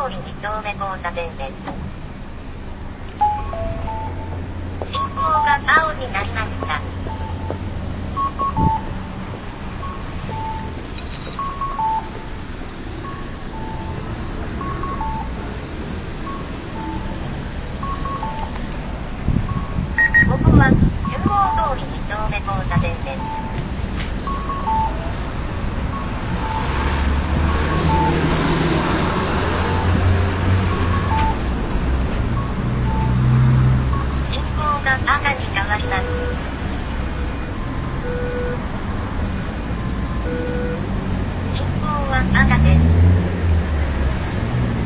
通り2丁目交差点です。信号が青になりました。ここは中央通り2丁目交差点です。赤に変わります。信号は赤です。